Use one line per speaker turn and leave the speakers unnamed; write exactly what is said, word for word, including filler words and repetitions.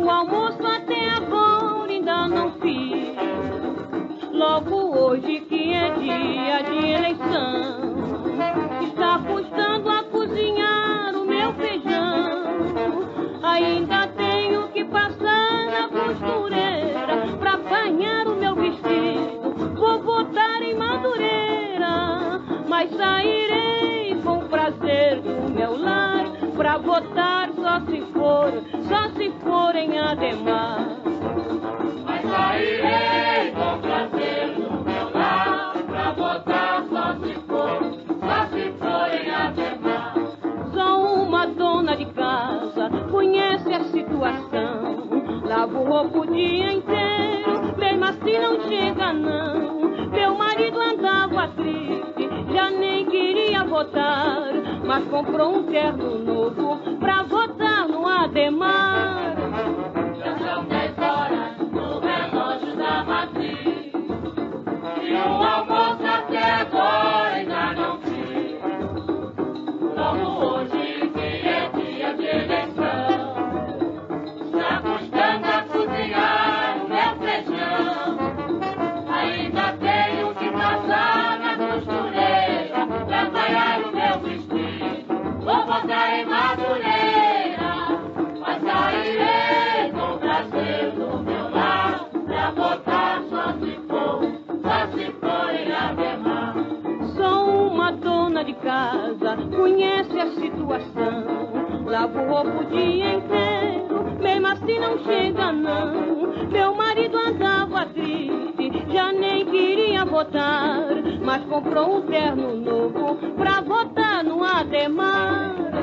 O almoço até agora ainda não fiz. Logo hoje que é dia de eleição, está custando a cozinhar o meu feijão. Ainda tenho que passar na costureira pra apanhar o meu vestido. Vou botar em Madureira, mas sairei com prazer do meu lar pra votar só se for, só se for em Ademar.
Mas sairei com prazer do meu lar pra votar só se for, só se for em Ademar.
Sou uma dona de casa, conhece a situação. Lavo roupa o dia inteiro, mesmo assim não chega não. Meu marido andava triste, já nem queria votar, mas comprou um terno novo pra votar no Ademar.
Já são dez horas no relógio da matriz, e o almoço até agora ainda não fiz. Logo hoje que é dia de eleição, está custando a cozinhar o meu feijão. Ainda tenho que passar na costureira pra apanhar o meu vestido. Vou botar em Madureira, mas sairei com prazer do meu lar pra votar só se for, só se for em Ademar.
Sou uma dona de casa, conhece a situação. Lavo roupa o dia inteiro, mesmo assim não chega não. Meu marido andava triste, já nem queria votar, mas comprou um terno novo pra votar no Ademar.